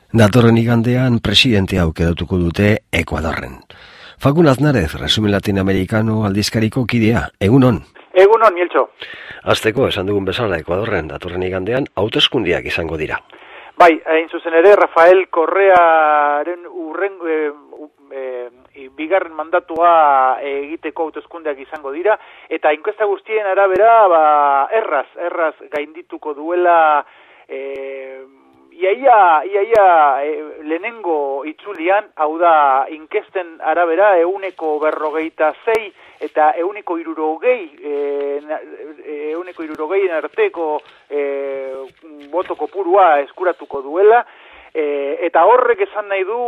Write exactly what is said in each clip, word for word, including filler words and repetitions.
Datorren igandean presidentea aukeratuko dute Ekuadorren. Fagun Aznarez, Resumen Latinoamericano aldizkariko kidea, egunon? Egunon, Mieltxo. Azteko, esan dugun bezala Ekuadorren, datorren igandean hauteskundiak izango dira. Bai, hain zuzen ere, Rafael Correaren urren, e, e, bigarren mandatua egiteko hauteskundeak izango dira, eta inkesta guztien arabera, ba, erraz, erraz gaindituko duela, e, Iaia, iaia e, lehenengo itzulian, hau da, inkesten arabera, euneko berrogeita zei eta euneko irurogei, e, euneko irurogeien arteko e, boto kopurua eskuratuko duela, e, eta horrek esan nahi du,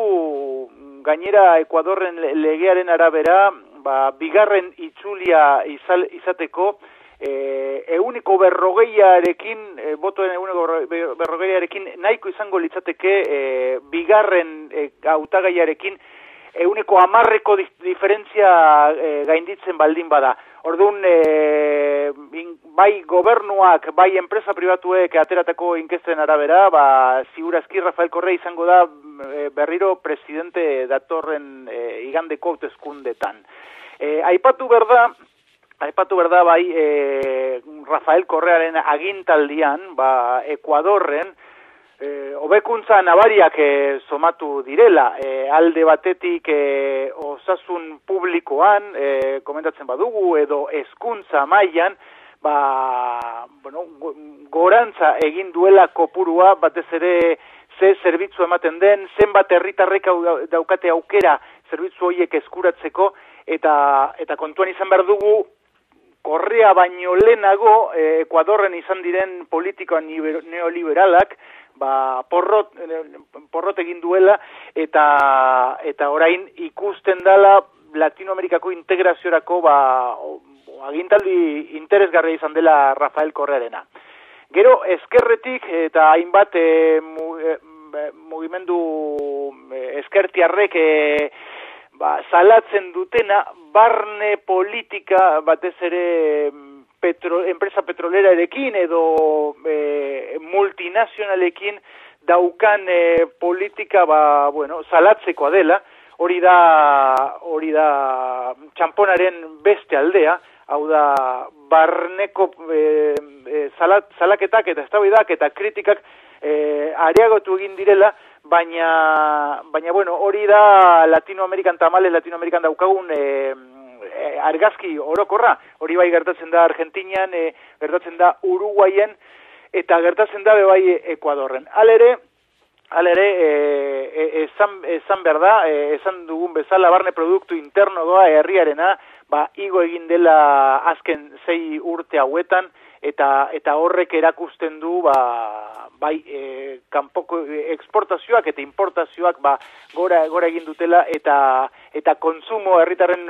gainera Ekuadorren legearen arabera, ba, bigarren itzulia izal, izateko, E, euniko berrogeiarekin, e, botoen euniko berrogeiarekin nahiko izango litzateke e, bigarren e, hautagaiarekin euniko hamarreko dif, diferentzia e, gainditzen baldin bada. Orduan, e, in, bai gobernuak, bai enpresa pribatuek ateratako inkesten arabera, ba, ziurazki Rafael Correa izango da e, berriro presidente datorren e, igandeko hauteskundetan. E, aipatu berda, Aipatu berda bai e, Rafael Correaren agintaldian, ba, Ekuadorren, e, hobekuntza nabariak e, somatu direla. E, alde batetik e, osasun publikoan, e, komentatzen badugu, edo hezkuntza mailan, ba, bueno, gorantza egin duela kopurua, batez ere ze zerbitzu ematen den, zenbat herritarrek daukate aukera zerbitzu horiek eskuratzeko, eta, eta kontuan izan behar dugu, Correa baino lehenago, eh, Ekuadorren izan diren politika neoliberalak, ba, porrot, porrot egin duela, eta, eta orain ikusten dela Latinoamerikako integraziorako ba, agintaldi interesgarria izan dela Rafael Correarena. Gero, ezkerretik eta hainbat e, mu, e, mugimendu ezkertiarrek e, ba, salatzen dutena, barne politika batez ere petro, enpresa petrolerarekin edo e, multinazionalekin daukan e, politika ba, bueno, salatzekoa dela, hori da, hori da txamponaren beste aldea, hau da barneko e, e, salat, salaketak eta eztabaidak eta kritikak e, areagotu egin direla, Baina, baina, bueno, hori da Latinoamerikan, tamale Latinoamerikan daukagun e, e, argazki orokorra. Hori bai gertatzen da Argentinian, e, gertatzen da Uruguayen, eta gertatzen da bai Ekuadorren. Halere, halere, e, esan, esan behar da, e, esan dugun bezala barne produktu interno doa herriarena, ba, igo egin dela azken sei urte hauetan, eta eta horrek erakusten du ba, bai e, kanpoko eksportazioak eta importazioak ba, gora gora egin dutela eta eta kontsumo herritarren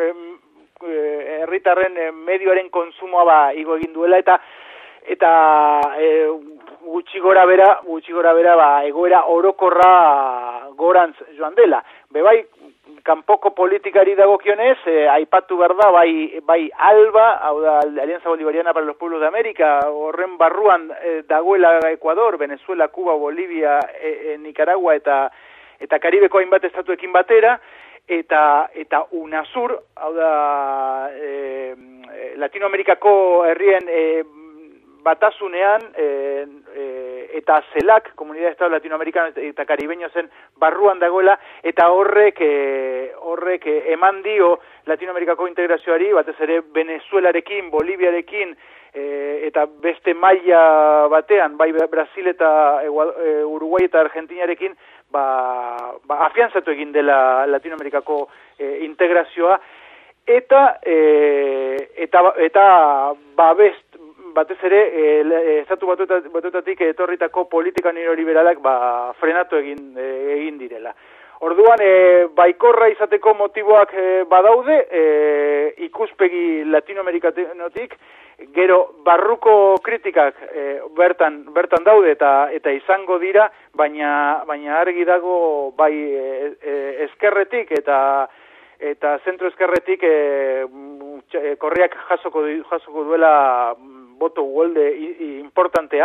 herritarren medioaren kontsumoa ba igo egin duela eta eta e, gutxi gora bera gutxi gora bera ba egoera orokorra gorantz joan dela. Be bai kanpoko politikari dagokionez, eh, aipatu behar da, bai, bai ALBA, hau da, Alianza Bolivariana para los Pueblos de América, horren barruan eh, dagoela Ecuador, Venezuela, Cuba, Bolivia, eh, eh, Nicaragua eta eta Karibeko hainbat estatuekin batera, eta eta UNASUR, hau da, eh, Latinoamerikako herrien eh, batasunean, eh, eh, eta zelak, Comunidad de Estado Latinoamericano eta Caribeño zen barruan dagoela, eta horrek e, horrek e, eman dio Latinoamerikako integrazioari, batez ere Venezuelarekin, Boliviarekin, e, eta beste maila batean, bai Brasil eta e, Uruguay eta Argentinarekin, ba, ba afianzatu egin dela Latinoamerikako e, integrazioa, eta e, eta eta babest batez ere, e, estatu batuetatik etorritako politika neoliberalak ba, frenatu egin, e, egin direla. Orduan, e, baikorra izateko motiboak e, badaude, e, ikuspegi latinoamerikanotik, gero barruko kritikak e, bertan, bertan daude eta eta izango dira, baina, baina argi dago bai e, e, ezkerretik eta eta zentro ezkerretik e, Correak jasoko, jasoko duela boto uholde importantea,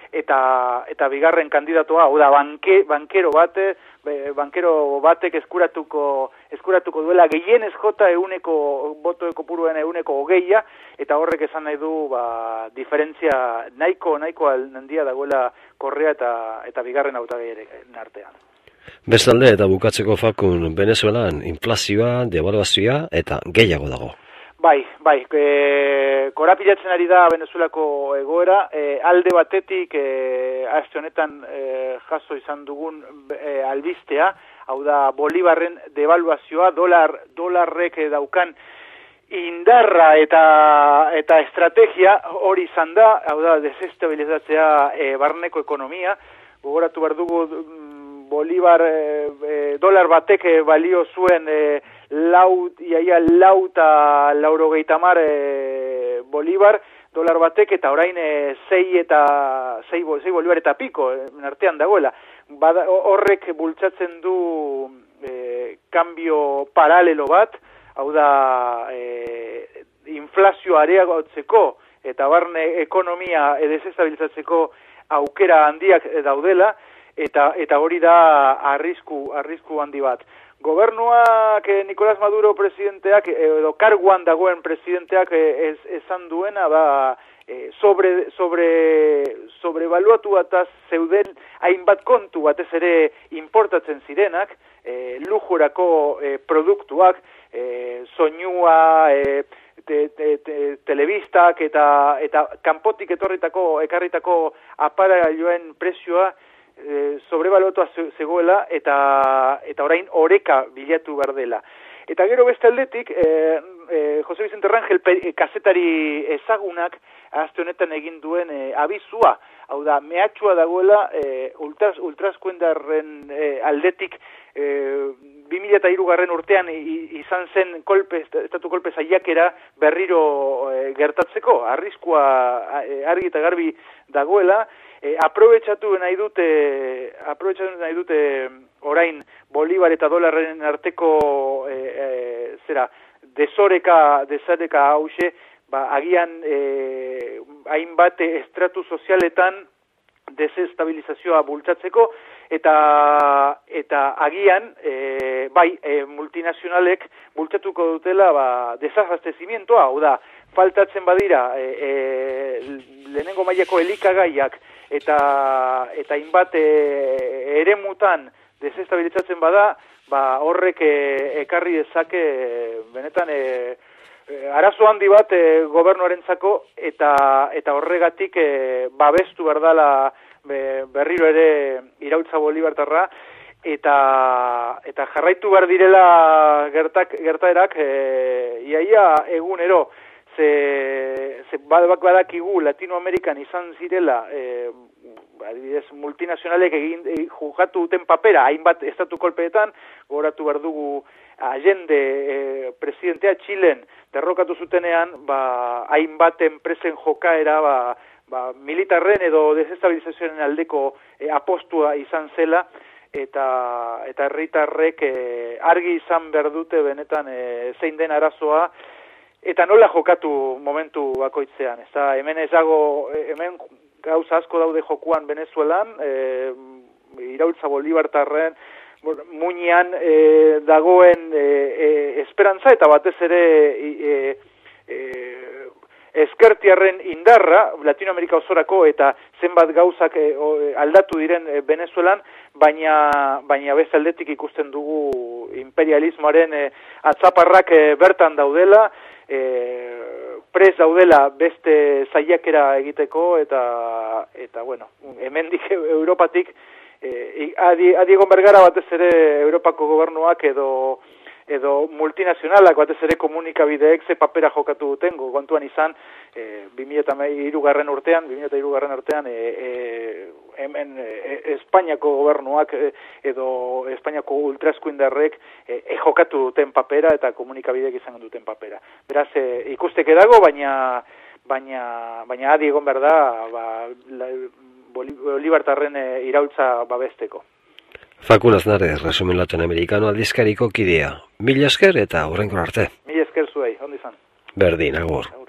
eta eta bigarren kandidatoa, hau da, banke, bankero bate, bankero batek eskuratuko eskuratuko duela gehienez jota euneko boto kopuruen euneko hogeia, eta horrek esan nahi du ba, diferentzia nahiko nahiko handia dagoela Korrea eta eta bigarren hautagaiaren artean. Bestalde eta bukatzeko Fakun, Venezuelan inflazioa, devaluazioa eta gehiago dago. Bai, bai, e, korapilatzen ari da Venezuelako egoera, e, alde batetik e, aste honetan e, jaso izan dugun e, albistea, hau da Bolibarren devaluazioa, dolar, dolarrek daukan indarra eta eta estrategia hori izan da, hau da desestabilizatzea e, barneko ekonomia, gogoratu behar dugu Bolibar, e, e, dolar batek e, balio zuen e, lau, iaia lau eta laurogeita hamar e, Bolibar, dolar batek eta orain e, sei eta sei, sei Bolibar eta piko, e, artean dagoela. Bada, horrek bultzatzen du e, kambio paralelo bat, hau da e, inflazio areagotzeko eta barne ekonomia desestabilizatzeko aukera handiak daudela, eta eta hori da arrisku arrisku handi bat. Gobernuak eh, Nicolás Maduro presidenteak edo karguan dagoen presidenteak eh, ez, esan duena ba eh, sobre sobre sobrevaluatu eta zeuden hainbat kontu batez ere importatzen zirenak, eh, lujurako eh, produktuak, eh, soinua, eh, te, te, te, telebistak eta eta kanpotik etorritako ekarritako aparailoen prezioa E, sobrevaluatua zegoela eta eta orain oreka bilatu behar dela. Eta gero beste aldetik, e, e, Jose Vicente Rangel e, kazetari ezagunak aste honetan egin duen e, abizua, hau da, mehatxua dagoela e, ultras, ultraskuendarren e, aldetik e, bi mila hirugarren urtean izan zen kolpe, estatu kolpe zaiakera berriro e, gertatzeko, arriskua e, argi eta garbi dagoela. E, aprobetxatu nahi dute aprobetxatu nahi dute orain Bolibar eta dolarren arteko e, e, zera desoreka desoreka hause, ba agian e, hainbat estratu sozialetan desestabilizazioa bultzatzeko eta eta agian e, bai e, multinazionalek bultzatuko dutela ba desabastezimientoa, hau da, faltatzen badira e, e, lehenengo mailako elikagaiak eta eta hainbat e, eremutan desestabilizatzen bada, ba horrek e, ekarri dezake e, benetan e, e, arazo handi bat e, gobernuarentzako eta eta horregatik e, babestu berdala be, berriro ere iraultza bolibartarra eta eta jarraitu behar direla gertak gertaerak e, iaia egunero. Ze, ze badakigu Latinoamerikan izan zirela e, adibidez multinazionalek egin e, jugatu duten papera hainbat estatu kolpeetan, gogoratu behar dugu Allende e, presidentea Txilen derrokatu zutenean, ba hainbat enpresen jokaera ba, ba, militarren edo desestabilizazioaren aldeko e, apostua izan zela, eta eta herritarrek e, argi izan behar dute benetan e, zein den arazoa, eta nola jokatu momentu bakoitzean. Ez da, hemen ez dago, hemen gauza asko daude jokuan Venezuelan, e, iraultza bolibartarren muinean e, dagoen e, e, esperantza eta batez ere e, e, eskertiarren indarra Latinoamerika osorako eta zenbat gauzak e, o, aldatu diren e, Venezuelan, baina baina beste aldetik ikusten dugu imperialismoaren e, atzaparrak e, bertan daudela, e, prez daudela beste zaiakera egiteko eta eta bueno, hemendik Europatik e, adi, adi egon bergara batez ere Europako gobernuak edo edo multinazionalak batez ere komunikabideek ze papera jokatu duten, kontuan izan e, bi mila hirugarren urtean, bi mila hirugarren urtean e, e, hemen e, Espainiako gobernuak e, edo Espainiako ultraeskuindarrek e, e, jokatu duten papera eta komunikabideek izan duten papera. Beraz, e, ikusteke dago, baina baina baina adi egon behar da ba, Bolibartarren e, iraultza babesteko. Fakun Aznarez, Resumen Latinoamericano aldizkariko kidea. Mila esker eta hurrengo arte. Mila esker zuei, ondo izan. Berdin, agur. Agur.